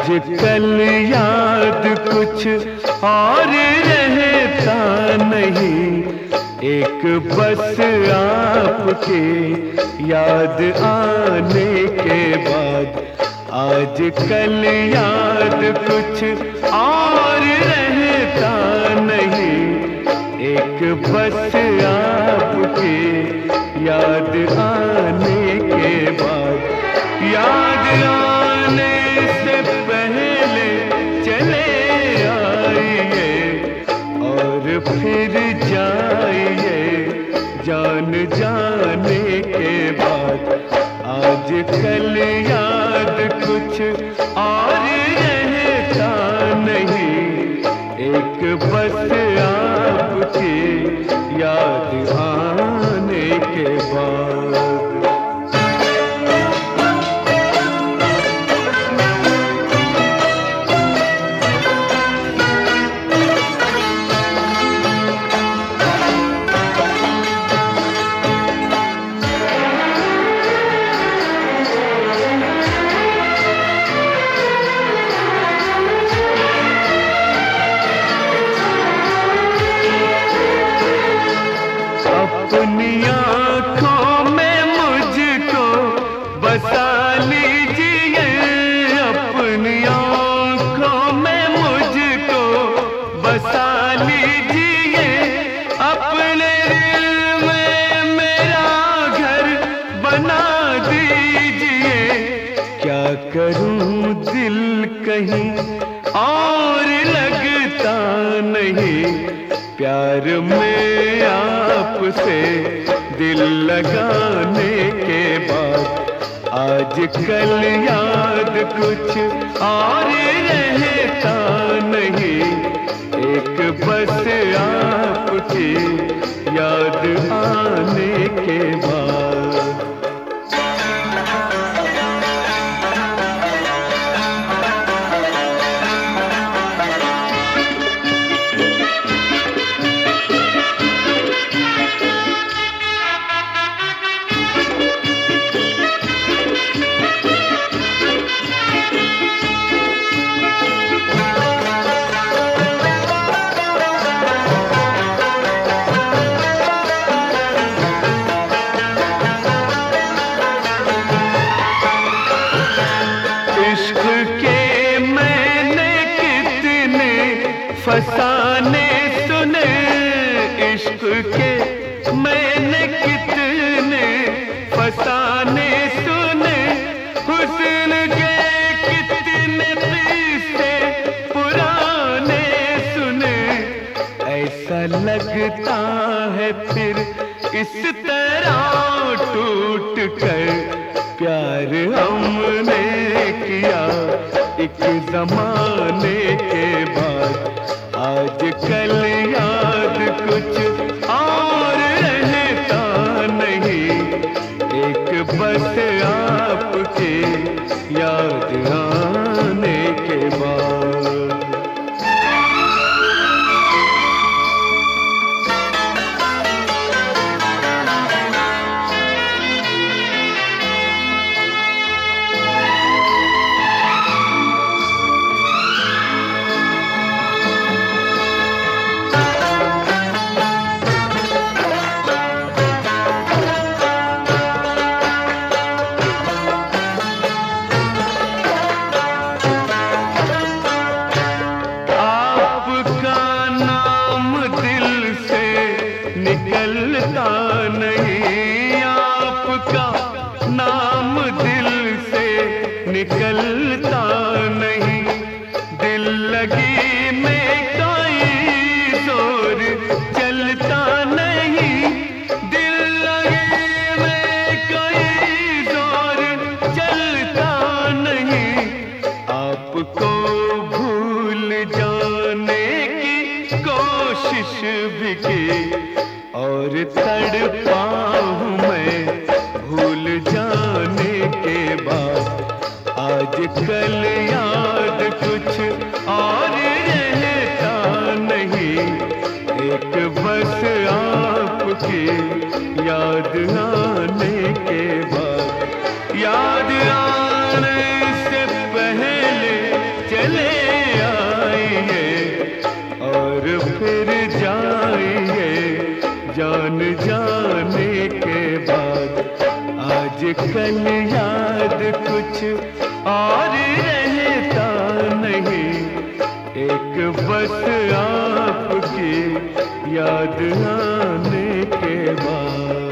आजकल याद कुछ और रहता नहीं, एक बस आपके याद आने के बाद। आजकल याद कुछ और रहता नहीं, एक बस आपके याद आने के बाद। याद आने से पहले चले आइए और फिर जाइए जान जाने के बाद। आजकल याद कुछ और रहता नहीं, एक बस आपकी याद आने के बाद। अपनी आँखों में मुझको बसा लीजिए, अपनी आँखों में मुझको बसा लीजिए, अपने दिल में मेरा घर बना दीजिए। क्या करूं दिल कहीं और लगता नहीं, प्यार में आपसे दिल लगाने के बाद। आजकल याद कुछ और रहता नहीं, एक बस आपकी याद आने के बाद। फसाने सुने इश्क के मैंने कितने फसाने सुने, हुस्न के कितने किस्से पुराने सुने। ऐसा लगता है फिर इस तरह टूट कर प्यार हमने किया एक जमाने के बाद। आजकल याद कुछ और रहता नहीं, एक बस आपके याद आने के बाद। निकलता नहीं, आपका नाम दिल से निकलता नहीं। दिल लगी में कोई जोर चलता नहीं, दिल लगी में कोई जोर चलता नहीं। आपको भूल जाने की कोशिश भी की और तड़पा हूँ मैं भूल जाने के बाद। आजकल याद कुछ और रहता नहीं, एक बस आपकी याद आने के बाद। याद आने से पहले आजकल याद कुछ और रहता नहीं, एक बस आपकी याद आने के बाद।